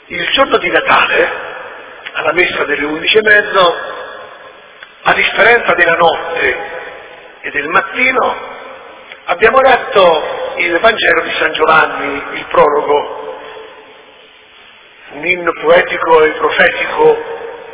Il giorno di Natale, alla messa delle 11:30, a differenza della notte e del mattino, abbiamo letto il Vangelo di San Giovanni, il prologo, un inno poetico e profetico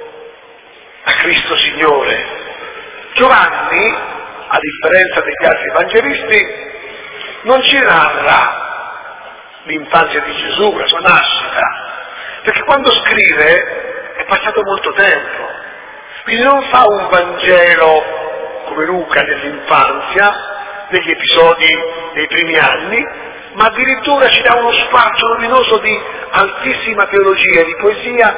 a Cristo Signore. Giovanni, a differenza degli altri evangelisti, non ci narra l'infanzia di Gesù, la sua nascita, perché quando scrive è passato molto tempo, quindi non fa un Vangelo come Luca dell'infanzia, degli episodi dei primi anni, ma addirittura ci dà uno spazio luminoso di altissima teologia, di poesia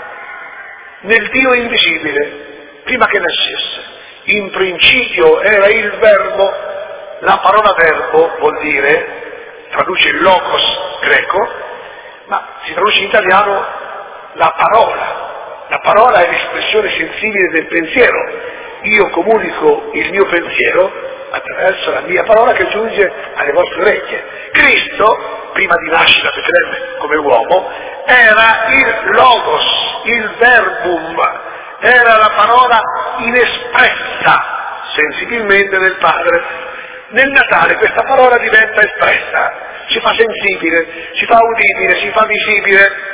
nel Dio invisibile, prima che nascesse. In principio era il Verbo, la parola verbo vuol dire, traduce il logos greco, ma si traduce in italiano la parola. La parola è l'espressione sensibile del pensiero. Io comunico il mio pensiero attraverso la mia parola che giunge alle vostre orecchie. Cristo, prima di nascere a Betlemme come uomo, era il logos, il verbum, era la parola inespressa sensibilmente del Padre. Nel Natale questa parola diventa espressa, ci fa sensibile, ci fa udibile, ci fa visibile.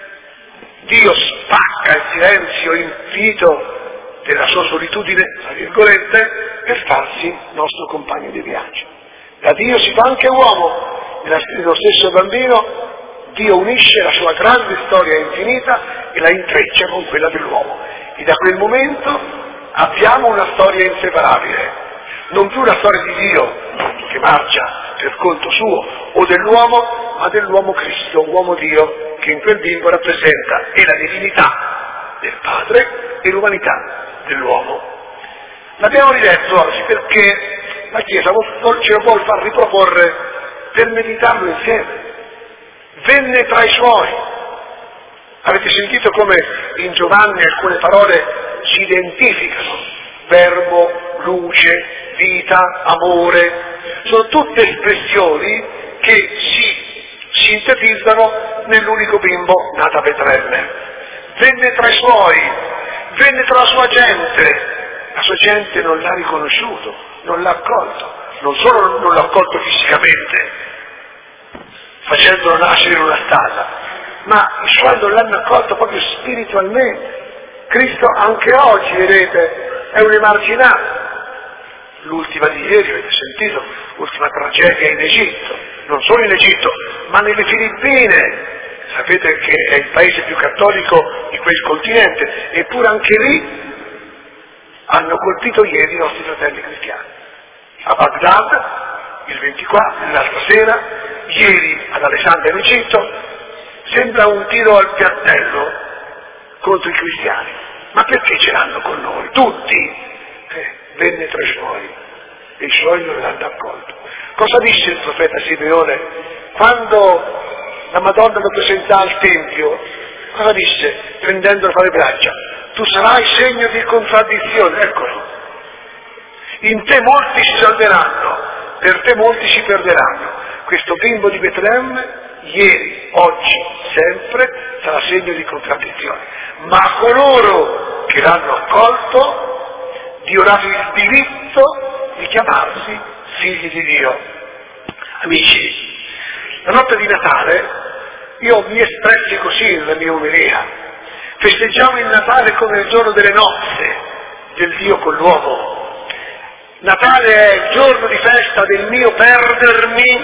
Dio spacca il silenzio infinito della sua solitudine, tra virgolette, per farsi nostro compagno di viaggio. Da Dio si fa anche uomo, nello stesso bambino Dio unisce la sua grande storia infinita e la intreccia con quella dell'uomo. E da quel momento abbiamo una storia inseparabile, non più la storia di Dio che marcia per conto suo o dell'uomo, ma dell'uomo Cristo, uomo Dio, che in quel bimbo rappresenta e la divinità del Padre e l'umanità dell'uomo. L'abbiamo riletto oggi perché la Chiesa ce lo vuol far riproporre per meditarlo insieme. Venne tra i suoi. Avete sentito come in Giovanni alcune parole si identificano: verbo, luce, vita, amore. Sono tutte espressioni che si sintetizzano nell'unico bimbo nato a Betlemme. Venne tra i suoi, venne tra la sua gente. La sua gente non l'ha riconosciuto, non l'ha accolto, non solo non l'ha accolto fisicamente, facendolo nascere in una stalla, ma i suoi non l'hanno accolto proprio spiritualmente. Cristo anche oggi, vedete, è un emarginato. L'ultima di ieri, avete sentito, l'ultima tragedia in Egitto, non solo in Egitto, ma nelle Filippine. Sapete che è il paese più cattolico di quel continente, eppure anche lì hanno colpito ieri i nostri fratelli cristiani. A Baghdad, il 24, l'altra sera, ieri ad Alessandria in Egitto, sembra un tiro al piattello contro i cristiani. Ma perché ce l'hanno con noi? Tutti! Venne tra i suoi, e i suoi non l'hanno accolto. Cosa disse il profeta Simeone quando la Madonna lo presentò al Tempio? Cosa disse, prendendolo fra le braccia? Tu sarai segno di contraddizione, eccolo. In te molti si salveranno, per te molti si perderanno. Questo bimbo di Betlemme, ieri, oggi, sempre, sarà segno di contraddizione. Ma a coloro che l'hanno accolto, Dio dà il diritto di chiamarsi figli di Dio. Amici, la notte di Natale io mi espressi così nella mia omelia. Festeggiamo il Natale come il giorno delle nozze del Dio con l'uomo. Natale è il giorno di festa del mio perdermi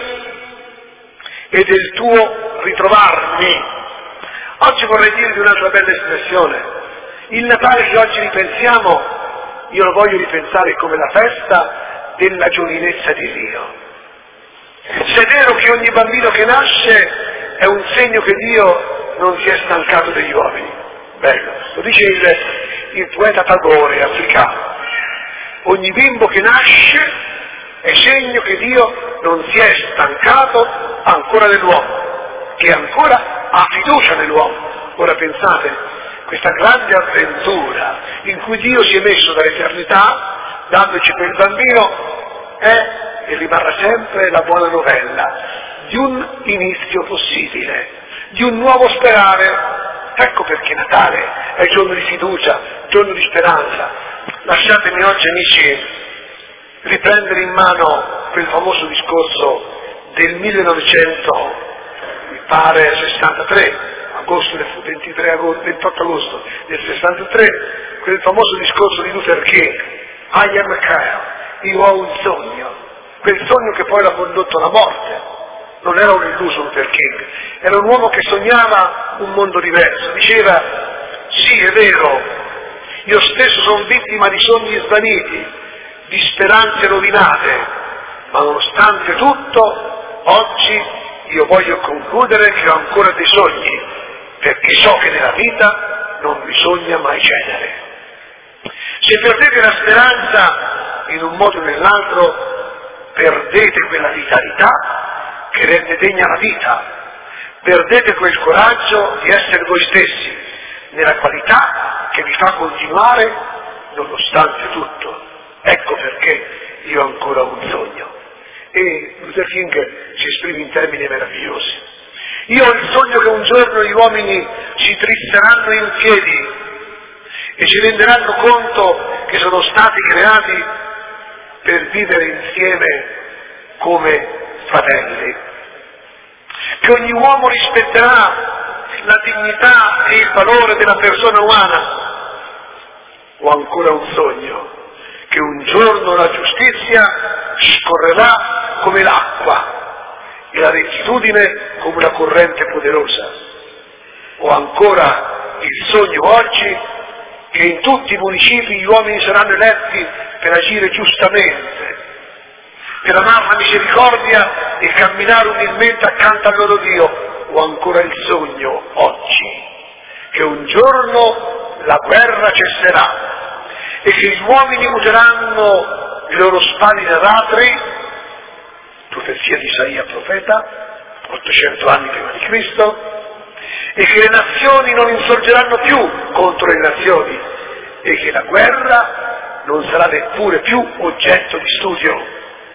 e del tuo ritrovarmi. Oggi vorrei dirvi un'altra bella espressione. Il Natale che oggi ripensiamo, io lo voglio ripensare come la festa della giovinezza di Dio. Se è vero che ogni bambino che nasce è un segno che Dio non si è stancato degli uomini, bello, lo dice il poeta Tagore africano. Ogni bimbo che nasce è segno che Dio non si è stancato ancora dell'uomo, che ancora ha fiducia nell'uomo. Ora pensate, questa grande avventura in cui Dio si è messo dall'eternità, dandoci quel bambino, è e rimarrà sempre la buona novella di un inizio possibile, di un nuovo sperare. Ecco perché Natale è il giorno di fiducia, il giorno di speranza. Lasciatemi oggi, amici, riprendere in mano quel famoso discorso del 1900, mi pare 63, agosto, 28 agosto del 63, quel famoso discorso di Luther King, I am a child, io ho un sogno, quel sogno che poi l'ha condotto alla morte. Non era un illuso Luther King, era un uomo che sognava un mondo diverso, diceva, sì è vero, io stesso sono vittima di sogni svaniti, di speranze rovinate, ma nonostante tutto, oggi io voglio concludere che ho ancora dei sogni, perché so che nella vita non bisogna mai cedere. Se perdete la speranza in un modo o nell'altro, perdete quella vitalità che rende degna la vita, perdete quel coraggio di essere voi stessi, nella qualità che vi fa continuare nonostante tutto. Ecco perché io ho ancora un sogno. E Luther King si esprime in termini meravigliosi. Io ho il sogno che un giorno gli uomini si trizzeranno in piedi e si renderanno conto che sono stati creati per vivere insieme come fratelli, che ogni uomo rispetterà la dignità e il valore della persona umana. Ho ancora un sogno, che un giorno la giustizia scorrerà come l'acqua e la rettitudine come una corrente poderosa. Ho ancora il sogno oggi che in tutti i municipi gli uomini saranno eletti per agire giustamente, per amare la misericordia e camminare umilmente accanto al loro Dio. Ho ancora il sogno oggi che un giorno la guerra cesserà e che gli uomini useranno i loro spadi d'aratri, profezia di Isaia profeta, 800 anni prima di Cristo, e che le nazioni non insorgeranno più contro le nazioni e che la guerra non sarà neppure più oggetto di studio.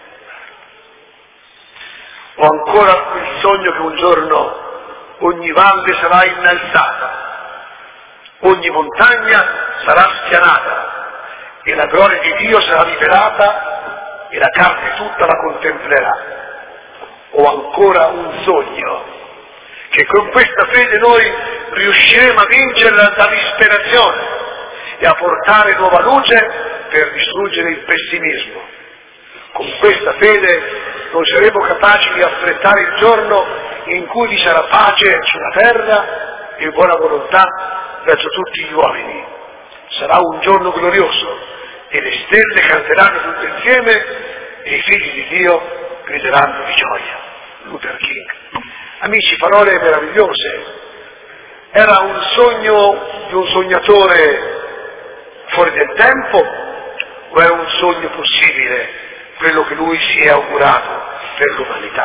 Ho ancora il sogno che un giorno ogni valle sarà innalzata, ogni montagna sarà spianata e la gloria di Dio sarà rivelata e la carne tutta la contemplerà. Ho ancora un sogno che con questa fede noi riusciremo a vincere la disperazione e a portare nuova luce per distruggere il pessimismo. Con questa fede non saremo capaci di affrettare il giorno in cui vi sarà pace sulla terra e buona volontà verso tutti gli uomini. Sarà un giorno glorioso e le stelle canteranno tutte insieme e i figli di Dio grideranno di gioia. Luther King. Amici, parole meravigliose. Era un sogno di un sognatore fuori del tempo o era un sogno possibile quello che lui si è augurato per l'umanità?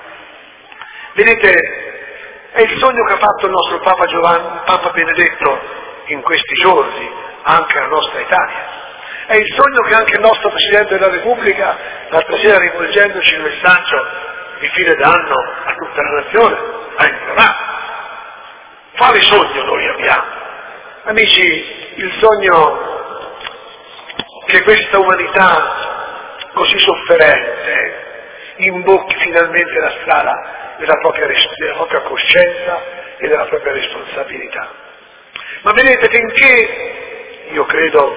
Vedete, è il sogno che ha fatto il nostro Papa Benedetto in questi giorni, anche alla nostra Italia. È il sogno che anche il nostro Presidente della Repubblica, l'altra sera rivolgendoci il messaggio di fine d'anno a tutta la nazione, ha implorato. Quale sogno noi abbiamo? Amici, il sogno che questa umanità così sofferente imbocchi finalmente la strada della propria coscienza e della propria responsabilità. Ma vedete, finché, io credo,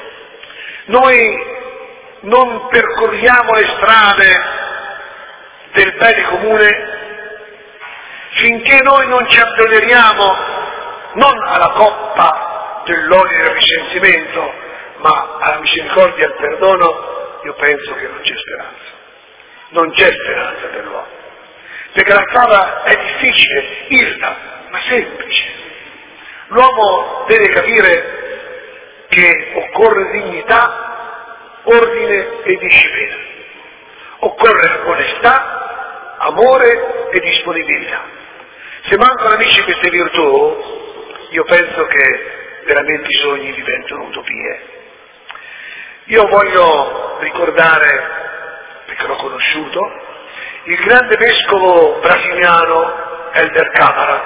noi non percorriamo le strade del bene comune, finché noi non ci abbeveriamo non alla coppa dell'odio e del risentimento, ma alla misericordia e al perdono, io penso che non c'è speranza. Non c'è speranza per l'uomo. Perché la strada è difficile, irta, ma semplice. L'uomo deve capire che occorre dignità, ordine e disciplina. Occorre onestà, amore e disponibilità. Se mancano, amici, queste virtù, io penso che veramente i sogni diventano utopie. Io voglio ricordare, perché l'ho conosciuto, il grande vescovo brasiliano Helder Câmara,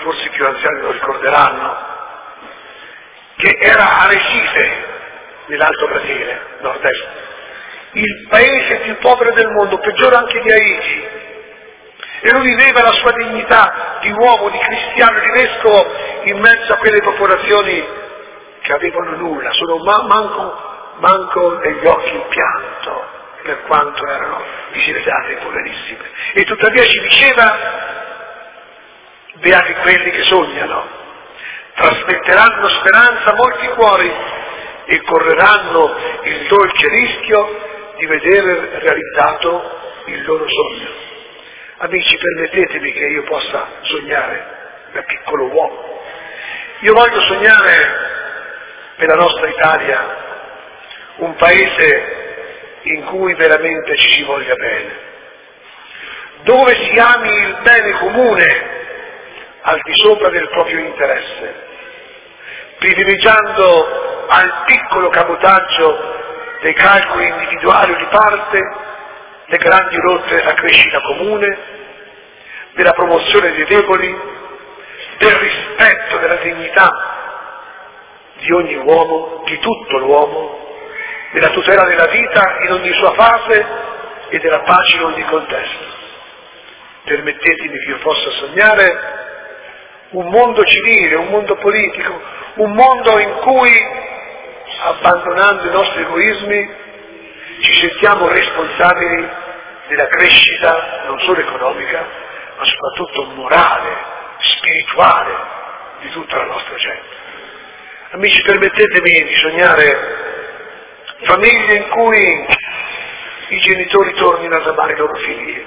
forse i più anziani lo ricorderanno, che era Arecife, nell'Alto Brasile, nord-est, il paese più povero del mondo, peggiore anche di Haiti, e lui viveva la sua dignità di uomo, di cristiano, di vescovo in mezzo a quelle popolazioni che avevano nulla, solo manco negli occhi il pianto, per quanto erano diseredate e poverissime. E tuttavia ci diceva: beati quelli che sognano, trasmetteranno speranza a molti cuori e correranno il dolce rischio di vedere realizzato il loro sogno. Amici, permettetemi che io possa sognare da piccolo uomo. Io voglio sognare per la nostra Italia un paese in cui veramente ci si voglia bene, dove si ami il bene comune al di sopra del proprio interesse, privilegiando al piccolo cabotaggio dei calcoli individuali o di parte le grandi rotte della crescita comune, della promozione dei deboli, del rispetto della dignità di ogni uomo, di tutto l'uomo, della tutela della vita in ogni sua fase e della pace in ogni contesto. Permettetemi che io possa sognare un mondo civile, un mondo politico, un mondo in cui, abbandonando i nostri egoismi, ci sentiamo responsabili della crescita non solo economica, ma soprattutto morale, spirituale di tutta la nostra gente. Amici, permettetemi di sognare famiglie in cui i genitori tornino ad amare i loro figli,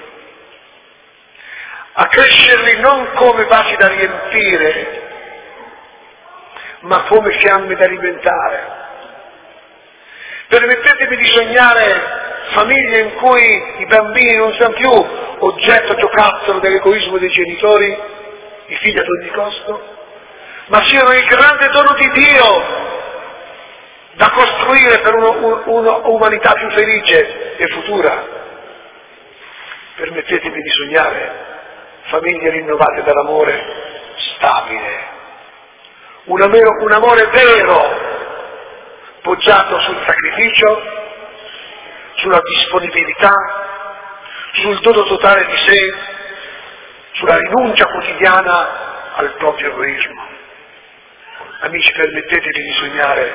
a crescerli non come vasi da riempire, ma come fiamme da alimentare. Permettetemi di sognare famiglie in cui i bambini non siano più oggetto giocattolo dell'egoismo dei genitori, i figli ad ogni costo, ma siano il grande dono di Dio da costruire per un'umanità più felice e futura. Permettetemi di sognare famiglie rinnovate dall'amore stabile, un amore vero, poggiato sul sacrificio, sulla disponibilità, sul dono totale di sé, sulla rinuncia quotidiana al proprio egoismo. Amici, permettetemi di sognare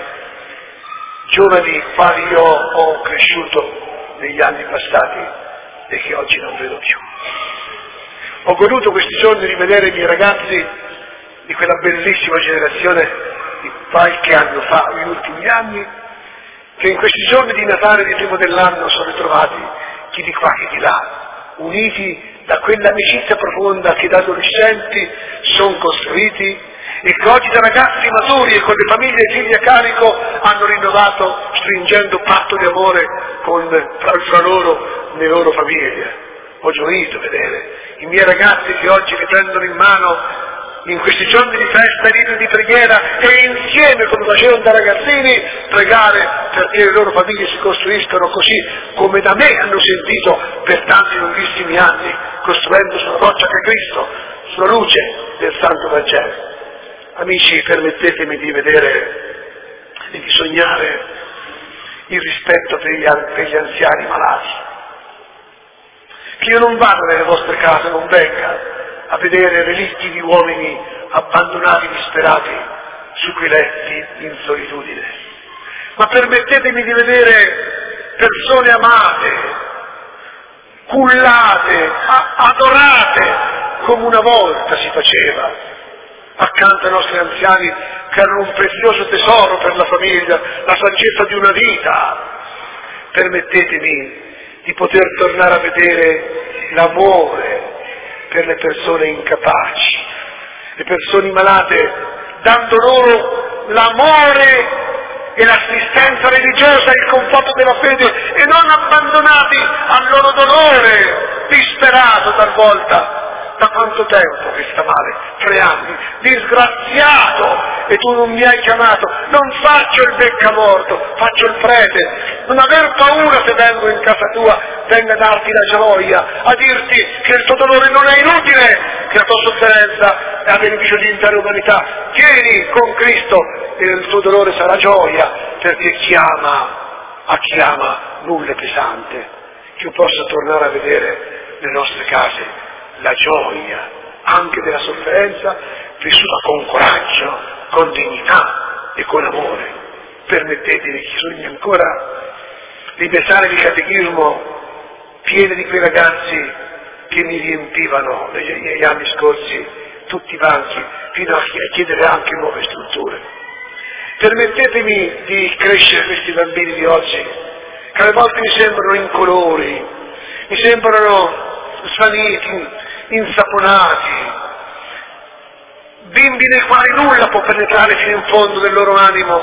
giovani quali io ho cresciuto negli anni passati e che oggi non vedo più. Ho goduto questi giorni di vedere i miei ragazzi di quella bellissima generazione di qualche anno fa, negli ultimi anni, che in questi giorni di Natale, di primo dell'anno, sono ritrovati chi di qua, chi di là, uniti da quell'amicizia profonda che da adolescenti sono costruiti e che oggi da ragazzi maturi e con le famiglie e figli a carico hanno rinnovato, stringendo patto di amore fra loro, nelle loro famiglie. Ho gioito a vedere i miei ragazzi che oggi mi prendono in mano in questi giorni di festa e rito di preghiera e insieme, come facevano da ragazzini, pregare perché le loro famiglie si costruiscano così come da me hanno sentito per tanti lunghissimi anni, costruendo sulla roccia che è Cristo, sulla luce del Santo Vangelo. Amici, permettetemi di vedere e di sognare il rispetto per gli anziani malati. Che io non vado nelle vostre case, non venga a vedere relitti di uomini abbandonati, disperati su quei letti in solitudine, ma permettetemi di vedere persone amate, cullate, adorate come una volta si faceva accanto ai nostri anziani che erano un prezioso tesoro per la famiglia, la saggezza di una vita. Permettetemi di poter tornare a vedere l'amore per le persone incapaci, le persone malate, dando loro l'amore e l'assistenza religiosa, il conforto della fede e non abbandonati al loro dolore, disperato talvolta. Da quanto tempo che sta male? 3 anni, disgraziato, e tu non mi hai chiamato, non faccio il beccamorto, faccio il prete. Non aver paura se vengo in casa tua, venga a darti la gioia, a dirti che il tuo dolore non è inutile, che la tua sofferenza è a beneficio di intera umanità. Vieni con Cristo e il tuo dolore sarà gioia, perché a chi ama nulla è pesante. Che io possa tornare a vedere nelle nostre case la gioia anche della sofferenza vissuta con coraggio, con dignità e con amore. Permettetemi, chi sogna ancora, di pensare di catechismo piene di quei ragazzi che mi riempivano negli anni scorsi tutti i banchi, fino a chiedere anche nuove strutture. Permettetemi di crescere questi bambini di oggi, che alle volte mi sembrano incolori, mi sembrano svaniti, insaponati, bimbi nei quali nulla può penetrare fino in fondo del loro animo,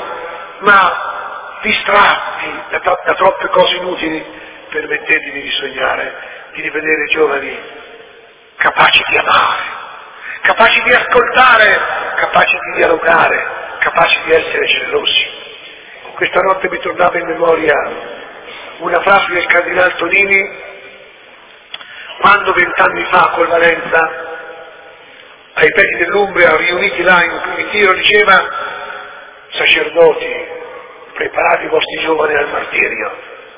ma distratti da troppe cose inutili. Permettetemi di sognare, di rivedere giovani capaci di amare, capaci di ascoltare, capaci di dialogare, capaci di essere generosi. Questa notte mi tornava in memoria una frase del Cardinal Tonini, quando 20 anni fa col Valenza, ai piedi dell'Umbria, riuniti là in ritiro, diceva: sacerdoti, preparate i vostri giovani al martirio.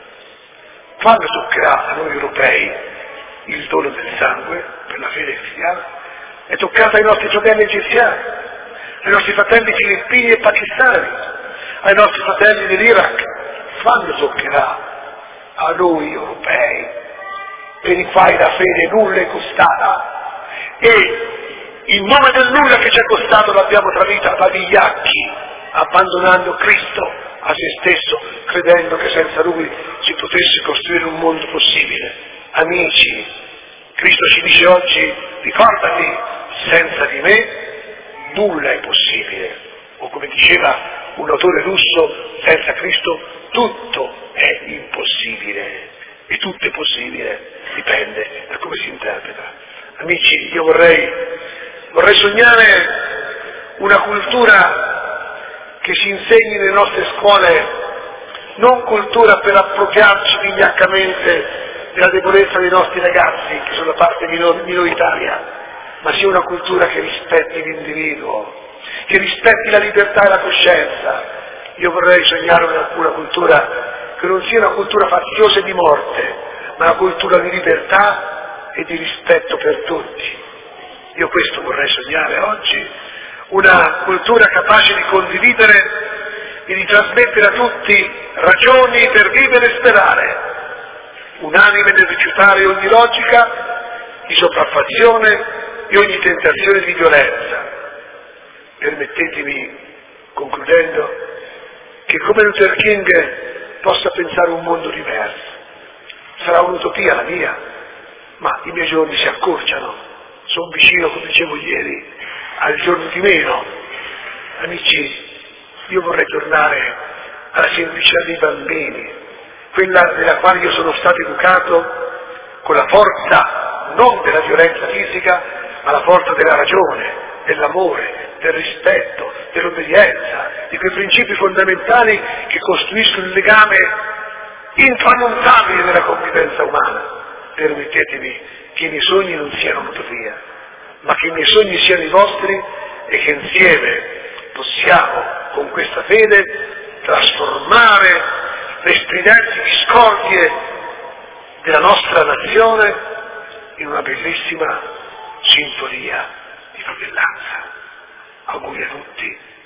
Quando toccherà a noi europei il dono del sangue per la fede cristiana? È toccata ai nostri fratelli egiziani, ai nostri fratelli filippini e pakistani, ai nostri fratelli dell'Iraq. Quando toccherà a noi europei, per i quali la fede nulla è costata, e in nome del nulla che ci è costato l'abbiamo tradita da vigliacchi, abbandonando Cristo a se stesso, credendo che senza Lui si potesse costruire un mondo possibile. Amici, Cristo ci dice oggi: ricordati, senza di me nulla è possibile. O come diceva un autore russo, senza Cristo tutto è impossibile. E tutto è possibile, dipende da come si interpreta. Amici, io vorrei sognare una cultura che si insegni nelle nostre scuole, non cultura per appropriarci vigliaccamente della debolezza dei nostri ragazzi, che sono la parte minoritaria, ma sia una cultura che rispetti l'individuo, che rispetti la libertà e la coscienza. Io vorrei sognare una cultura che non sia una cultura faziosa e di morte, ma una cultura di libertà e di rispetto per tutti. Io questo vorrei sognare oggi, una cultura capace di condividere e di trasmettere a tutti ragioni per vivere e sperare, unanime nel rifiutare ogni logica di sopraffazione e ogni tentazione di violenza. Permettetemi, concludendo, che come Luther King possa pensare un mondo diverso. Sarà un'utopia la mia, ma i miei giorni si accorciano, sono vicino, come dicevo ieri, al giorno di meno. Amici, io vorrei tornare alla semplicità dei bambini, quella nella quale io sono stato educato con la forza non della violenza fisica, ma la forza della ragione, dell'amore, del rispetto, dell'obbedienza, di quei principi fondamentali che costruiscono il legame intramontabile della convivenza umana. Permettetemi che i miei sogni non siano un'utopia, ma che i miei sogni siano i vostri e che insieme possiamo, con questa fede, trasformare le stridenti discordie della nostra nazione in una bellissima sinfonia di fratellanza. Auguri a tutti